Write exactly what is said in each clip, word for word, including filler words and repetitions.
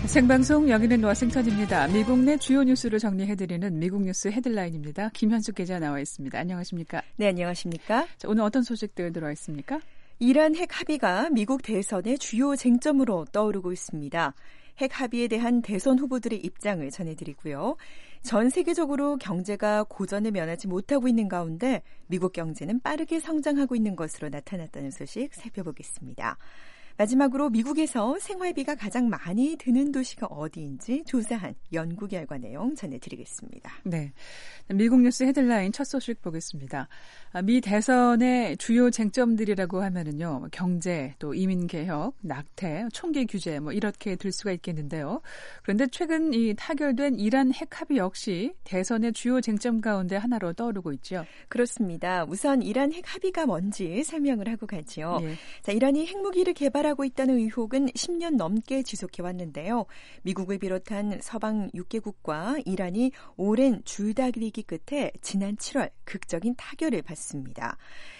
생방송 여기는 워싱턴입니다. 미국 내 주요 뉴스를 정리해드리는 미국 뉴스 헤드라인입니다. 김현숙 기자 나와 있습니다. 안녕하십니까? 네, 안녕하십니까? 자, 오늘 어떤 소식들 들어와 있습니까? 이란 핵 합의가 미국 대선의 주요 쟁점으로 떠오르고 있습니다. 핵 합의에 대한 대선 후보들의 입장을 전해드리고요. 전 세계적으로 경제가 고전을 면하지 못하고 있는 가운데 미국 경제는 빠르게 성장하고 있는 것으로 나타났다는 소식 살펴보겠습니다. 마지막으로 미국에서 생활비가 가장 많이 드는 도시가 어디인지 조사한 연구 결과 내용 전해드리겠습니다. 네, 미국 뉴스 헤드라인 첫 소식 보겠습니다. 미 대선의 주요 쟁점들이라고 하면은요, 경제, 또 이민 개혁, 낙태, 총기 규제 뭐 이렇게 들 수가 있겠는데요. 그런데 최근 이 타결된 이란 핵 합의 역시 대선의 주요 쟁점 가운데 하나로 떠오르고 있죠. 그렇습니다. 우선 이란 핵 합의가 뭔지 설명을 하고 가죠. 예. 자, 이란이 핵무기를 개발하고 하고 있다는 의혹은 십 년 넘게 지속해 왔는데요. 미국을 비롯한 서방 육 개국과 이란이 오랜 줄다리기 끝에 지난 칠월 극적인 타결을 받습니다.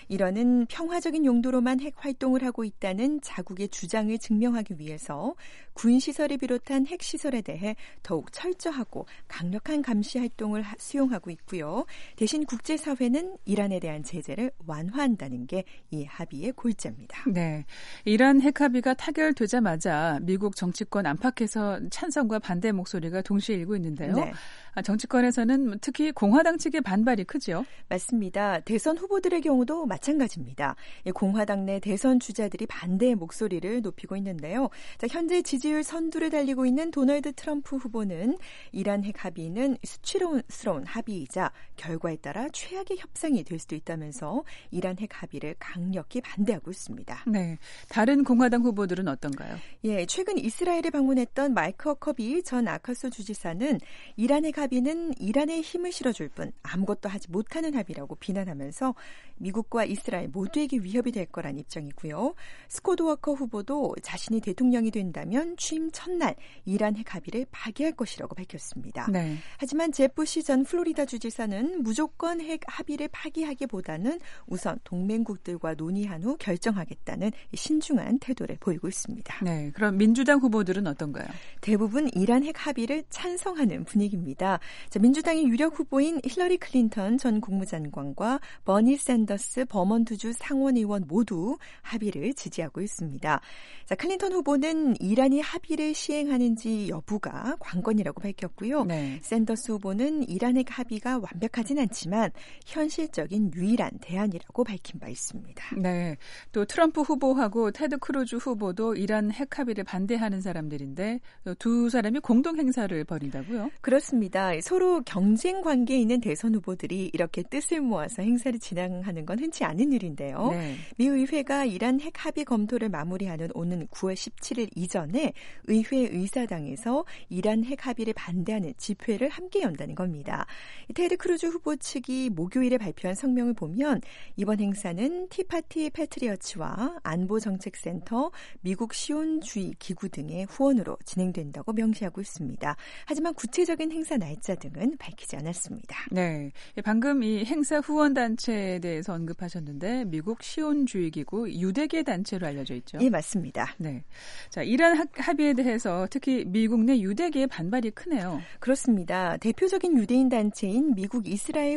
이란은 평화적인 용도로만 핵 활동을 하고 있다는 자국의 주장을 증명하기 위해서 군시설을 비롯한 핵시설에 대해 더욱 철저하고 강력한 감시 활동을 수용하고 있고요. 대신 국제사회는 이란에 대한 제재를 완화한다는 게 이 합의의 골자입니다. 네, 이란 핵 합의가 타결되자마자 미국 정치권 안팎에서 찬성과 반대 목소리가 동시에 일고 있는데요. 네. 정치권에서는 특히 공화당 측의 반발이 크죠. 맞습니다. 대선 후보들의 경우도 마찬가지입니다. 공화당 내 대선 주자들이 반대의 목소리를 높이고 있는데요. 자, 현재 지지율 선두를 달리고 있는 도널드 트럼프 후보는 이란 핵 합의는 수치스러운 합의이자 결과에 따라 최악의 협상이 될 수도 있다면서 이란 핵 합의를 강력히 반대하고 있습니다. 네, 다른 공화당 후보들은 어떤가요? 예, 최근 이스라엘을 방문했던 마이크 허커비 전 아카소 주지사는 이란 핵 합의는 이란에 힘을 실어줄 뿐 아무것도 하지 못하는 합의라고 비난하면서 미국과 이스라엘 모두에게 위협이 될 거란 입장이고요. 스콧 워커 후보도 자신이 대통령이 된다면 취임 첫날 이란 핵 합의를 파기할 것이라고 밝혔습니다. 네. 하지만 제프 부시 전 플로리다 주지사는 무조건 핵 합의를 파기하기보다는 우선 동맹국들과 논의한 후 결정하겠다는 신중한 태도를 보이고 있습니다. 네, 그럼 민주당 후보들은 어떤가요? 대부분 이란 핵 합의를 찬성하는 분위기입니다. 자, 민주당의 유력 후보인 힐러리 클린턴 전 국무장관과 버니 샌더스 버먼트주 상원의원 모두 합의를 지지하고 있습니다. 자, 클린턴 후보는 이란이 합의를 시행하는지 여부가 관건이라고 밝혔고요. 네. 샌더스 후보는 이란 핵 합의가 완벽하진 않지만 현실적인 유일한 대안이라고 밝힌 바 있습니다. 네, 또 트럼프 후보하고 테드 크루즈 후보도 이란 핵 합의를 반대하는 사람들인데 두 사람이 공동 행사를 벌인다고요? 그렇습니다. 서로 경쟁 관계에 있는 대선 후보들이 이렇게 뜻을 모아서 행사를 진행하는 건 흔치 않은 일인데요. 네. 미 의회가 이란 핵 합의 검토를 마무리하는 오는 구월 십칠일 이전에 의회 의사당에서 이란 핵 합의를 반대하는 집회를 함께 연다는 겁니다. 테드 크루즈 후보 측이 목요일에 발표한 성명을 보면 이번 행사는 티파티 패트리어츠와 안보정책센터, 미국 시온주의 기구 등의 후원으로 진행된다고 명시하고 있습니다. 하지만 구체적인 행사 날짜 등은 밝히지 않았습니다. 네, 방금 이 행사 후원 단체에 대해서 언급하셨는데 미국 시온주의 기구 유대계 단체로 알려져 있죠. 예, 맞습니다. 네, 자, 이란 합의에 대해서 특히 미국 내 유대계의 반발이 크네요. 그렇습니다. 대표적인 유대인 단체인 미국 이스라엘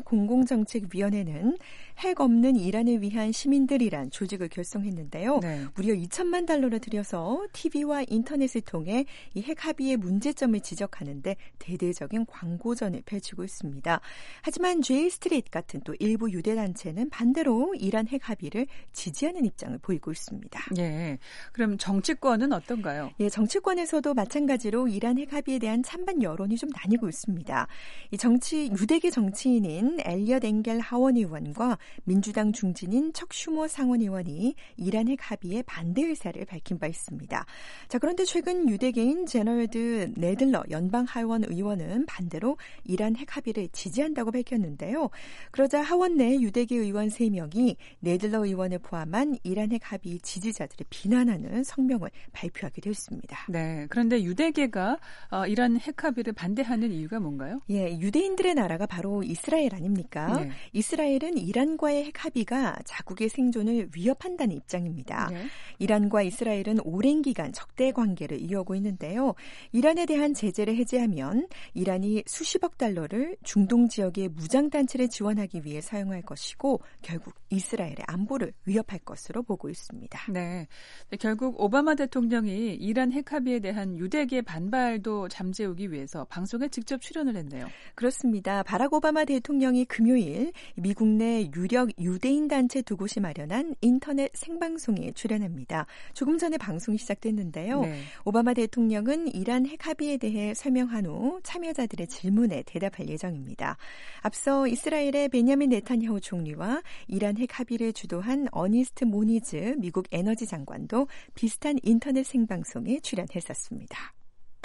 공공정책위원회는 핵 없는 이란을 위한 시민들이란 조직을 결성했는데요. 네. 무려 이천만 달러를 들여서 티비와 인터넷을 통해 이 핵 합의의 문제점을 지적하는데 대대적인 광고전을 펼치고 있습니다. 하지만 제이 스트리트 같은 또 일부 유대 단체는 반대로 이란 핵 합의를 지지하는 입장을 보이고 있습니다. 예, 그럼 정치권은 어떤가요? 예, 정치권에서도 마찬가지로 이란 핵 합의에 대한 찬반 여론이 좀 나뉘고 있습니다. 이 정치 유대계 정치인인 엘리엇 엥겔 하원 의원과 민주당 중진인 척 슈머 상원 의원이 이란 핵 합의에 반대 의사를 밝힌 바 있습니다. 자, 그런데 최근 유대계인 제너럴드 네들러 연방 하원 의원은 반대로 이란 핵 합의를 지지한다고 밝혔는데요. 그러자 하원 내 유대계 의원 세 명이 대통령이 네들러 의원을 포함한 이란 핵 합의 지지자들을 비난하는 성명을 발표하기도 했습니다. 네, 그런데 유대계가 어, 이란 핵 합의를 반대하는 이유가 뭔가요? 예, 유대인들의 나라가 바로 이스라엘 아닙니까? 네. 이스라엘은 이란과의 핵 합의가 자국의 생존을 위협한다는 입장입니다. 네. 이란과 이스라엘은 오랜 기간 적대 관계를 이어오고 있는데요. 이란에 대한 제재를 해제하면 이란이 수십억 달러를 중동 지역의 무장단체를 지원하기 위해 사용할 것이고 결국 이스라엘의 안보를 위협할 것으로 보고 있습니다. 네, 결국 오바마 대통령이 이란 핵 합의에 대한 유대계 반발도 잠재우기 위해서 방송에 직접 출연을 했네요. 그렇습니다. 바락 오바마 대통령이 금요일 미국 내 유력 유대인 단체 두 곳이 마련한 인터넷 생방송에 출연합니다. 조금 전에 방송이 시작됐는데요. 네. 오바마 대통령은 이란 핵 합의에 대해 설명한 후 참여자들의 질문에 대답할 예정입니다. 앞서 이스라엘의 베냐민 네탄야후 총리와 이란 핵 합의를 주도한 어니스트 모니즈 미국 에너지 장관도 비슷한 인터넷 생방송에 출연했었습니다.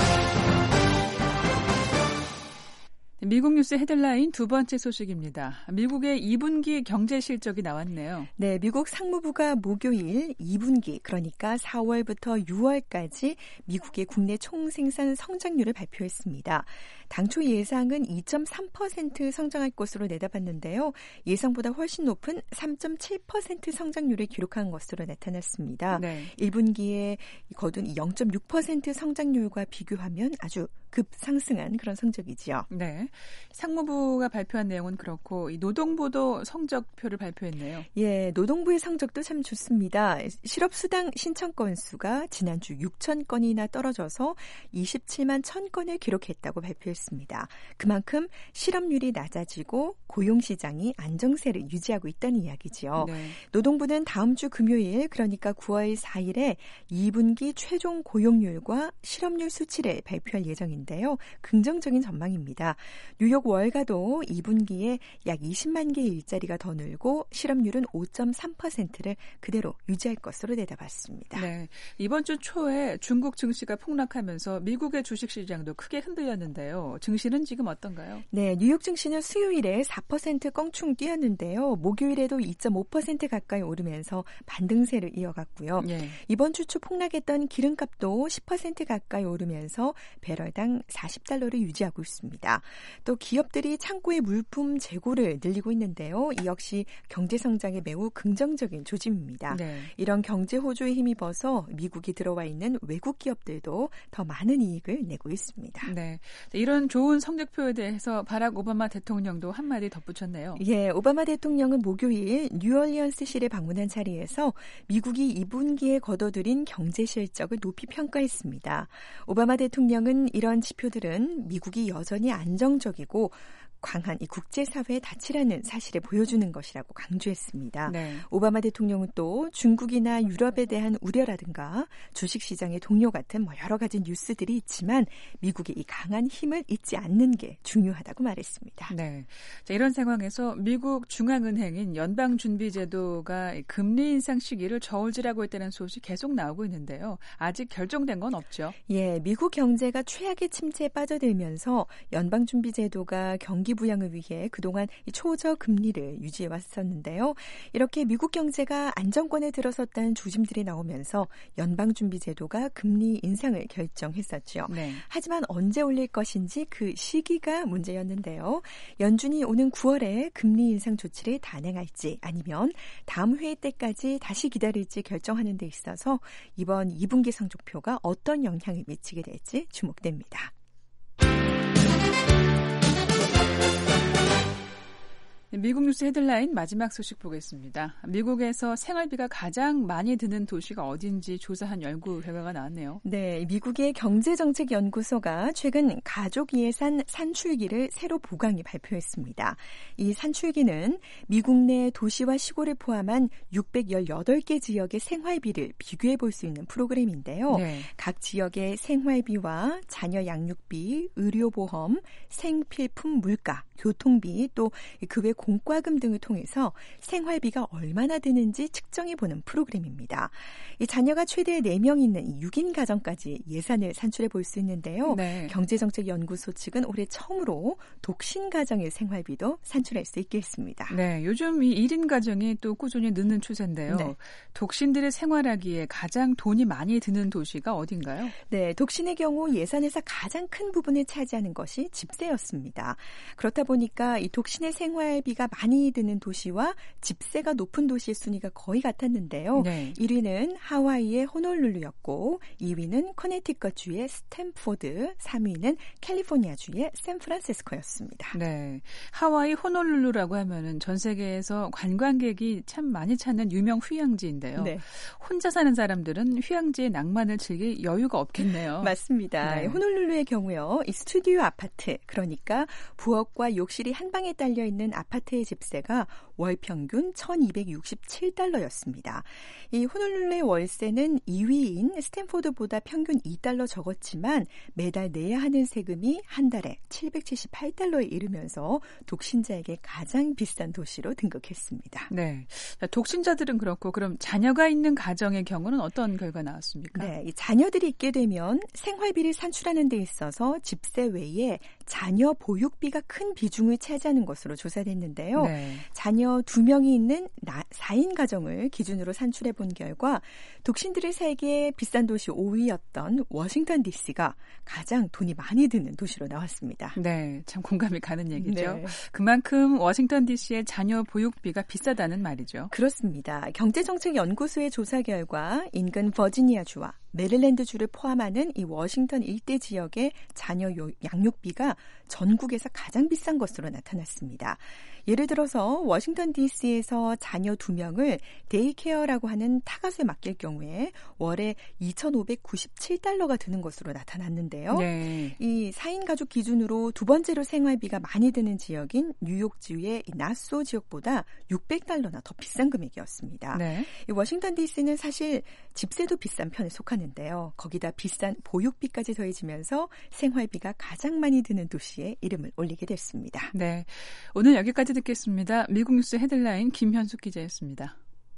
미국 뉴스 헤드라인 두 번째 소식입니다. 미국의 이 분기 경제 실적이 나왔네요. 네, 미국 상무부가 목요일 이 분기 그러니까 사월부터 유월까지 미국의 국내 총생산 성장률을 발표했습니다. 당초 예상은 이 점 삼 퍼센트 성장할 것으로 내다봤는데요. 예상보다 훨씬 높은 삼 점 칠 퍼센트 성장률을 기록한 것으로 나타났습니다. 네. 일 분기에 거둔 영 점 육 퍼센트 성장률과 비교하면 아주 급상승한 그런 성적이지요. 네, 상무부가 발표한 내용은 그렇고 이 노동부도 성적표를 발표했네요. 예, 노동부의 성적도 참 좋습니다. 실업수당 신청 건수가 지난주 육천 건이나 떨어져서 이십칠만 천 건을 기록했다고 발표했습니다. 그만큼 실업률이 낮아지고 고용시장이 안정세를 유지하고 있다는 이야기지요. 네. 노동부는 다음 주 금요일 그러니까 구월 사일에 이 분기 최종 고용률과 실업률 수치를 발표할 예정입니다. 인데요. 긍정적인 전망입니다. 뉴욕 월가도 이 분기에 약 이십만 개의 일자리가 더 늘고 실업률은 오 점 삼 퍼센트를 그대로 유지할 것으로 내다봤습니다. 네, 이번 주 초에 중국 증시가 폭락하면서 미국의 주식시장도 크게 흔들렸는데요. 증시는 지금 어떤가요? 네, 뉴욕 증시는 수요일에 사 퍼센트 껑충 뛰었는데요. 목요일에도 이 점 오 퍼센트 가까이 오르면서 반등세를 이어갔고요. 네. 이번 주 초 폭락했던 기름값도 십 퍼센트 가까이 오르면서 배럴당 사십 달러를 유지하고 있습니다. 또 기업들이 창고의 물품 재고를 늘리고 있는데요. 이 역시 경제 성장에 매우 긍정적인 조짐입니다. 네. 이런 경제 호조에 힘입어서 미국이 들어와 있는 외국 기업들도 더 많은 이익을 내고 있습니다. 네, 이런 좋은 성적표에 대해서 바락 오바마 대통령도 한마디 덧붙였네요. 예, 오바마 대통령은 목요일 뉴올리언스시를 방문한 자리에서 미국이 이 분기에 거둬들인 경제 실적을 높이 평가했습니다. 오바마 대통령은 이런 지표들은 미국이 여전히 안정적이고 강한 이 국제사회의 가치라는 사실을 보여주는 것이라고 강조했습니다. 네. 오바마 대통령은 또 중국이나 유럽에 대한 우려라든가 주식시장의 동요 같은 뭐 여러 가지 뉴스들이 있지만 미국의 이 강한 힘을 잊지 않는 게 중요하다고 말했습니다. 네, 자, 이런 상황에서 미국 중앙은행인 연방준비제도가 금리 인상 시기를 저울질하고 있다는 소식 계속 나오고 있는데요. 아직 결정된 건 없죠? 예, 미국 경제가 최악의 침체에 빠져들면서 연방준비제도가 경기 부양을 위해 그동안 초저금리를 유지해 왔었는데요. 이렇게 미국 경제가 안정권에 들어섰다는 조짐들이 나오면서 연방준비제도가 금리 인상을 결정했었죠. 네. 하지만 언제 올릴 것인지 그 시기가 문제였는데요. 연준이 오는 구월에 금리 인상 조치를 단행할지 아니면 다음 회의 때까지 다시 기다릴지 결정하는 데 있어서 이번 이 분기 성적표가 어떤 영향을 미치게 될지 주목됩니다. 미국 뉴스 헤드라인 마지막 소식 보겠습니다. 미국에서 생활비가 가장 많이 드는 도시가 어딘지 조사한 연구 결과가 나왔네요. 네, 미국의 경제정책연구소가 최근 가족 예산 산출기를 새로 보강해 발표했습니다. 이 산출기는 미국 내 도시와 시골을 포함한 육백십팔 개 지역의 생활비를 비교해 볼 수 있는 프로그램인데요. 네. 각 지역의 생활비와 자녀 양육비, 의료보험, 생필품 물가, 교통비 또 그 외 공과금 등을 통해서 생활비가 얼마나 드는지 측정해보는 프로그램입니다. 이 자녀가 최대 네 명 있는 이 육 인 가정까지 예산을 산출해 볼 수 있는데요. 네. 경제정책연구소 측은 올해 처음으로 독신 가정의 생활비도 산출할 수 있게 했습니다. 네, 요즘 이 일 인 가정이 또 꾸준히 느는 추세인데요. 네. 독신들의 생활하기에 가장 돈이 많이 드는 도시가 어딘가요? 네, 독신의 경우 예산에서 가장 큰 부분을 차지하는 것이 집세였습니다. 그렇다 보니까 이 독신의 생활비가 많이 드는 도시와 집세가 높은 도시의 순위가 거의 같았는데요. 네. 일 위는 하와이의 호놀룰루였고 이 위는 커네티컷주의 스탠포드, 삼 위는 캘리포니아주의 샌프란시스코였습니다. 네, 하와이 호놀룰루라고 하면은 전 세계에서 관광객이 참 많이 찾는 유명 휴양지인데요. 네. 혼자 사는 사람들은 휴양지의 낭만을 즐길 여유가 없겠네요. 맞습니다. 네. 호놀룰루의 경우요. 이 스튜디오 아파트, 그러니까 부엌과 욕실이 한 방에 딸려 있는 아파트의 집세가 월 평균 천이백육십칠 달러였습니다. 이 호놀룰루의 월세는 이 위인 스탠포드보다 평균 이 달러 적었지만 매달 내야 하는 세금이 한 달에 칠백칠십팔 달러에 이르면서 독신자에게 가장 비싼 도시로 등극했습니다. 네, 독신자들은 그렇고 그럼 자녀가 있는 가정의 경우는 어떤 결과 나왔습니까? 네, 이 자녀들이 있게 되면 생활비를 산출하는 데 있어서 집세 외에 자녀 보육비가 큰 비중을 차지하는 것으로 조사됐는데요. 네. 자녀 두 명이 있는 사 인 가정을 기준으로 산출해 본 결과 독신들의 살기에 비싼 도시 오 위였던 워싱턴 디씨가 가장 돈이 많이 드는 도시로 나왔습니다. 네, 참 공감이 가는 얘기죠. 네. 그만큼 워싱턴 디씨의 자녀 보육비가 비싸다는 말이죠. 그렇습니다. 경제정책연구소의 조사 결과 인근 버지니아주와 메릴랜드주를 포함하는 이 워싱턴 일대 지역의 자녀 양육비가 전국에서 가장 비싼 것으로 나타났습니다. 예를 들어서 워싱턴 디씨에서 자녀 두 명을 데이케어라고 하는 타가수에 맡길 경우에 월에 이천오백구십칠 달러가 드는 것으로 나타났는데요. 네. 이 사 인 가족 기준으로 두 번째로 생활비가 많이 드는 지역인 뉴욕주의 나소 지역보다 육백 달러나 더 비싼 금액이었습니다. 네. 이 워싱턴 디씨는 사실 집세도 비싼 편에 속하는데요. 거기다 비싼 보육비까지 더해지면서 생활비가 가장 많이 드는 도시에 이름을 올리게 됐습니다. 네, 오늘 여기까지 듣겠습니다. 미국 뉴스 헤드라인 김현숙 기자였습니다.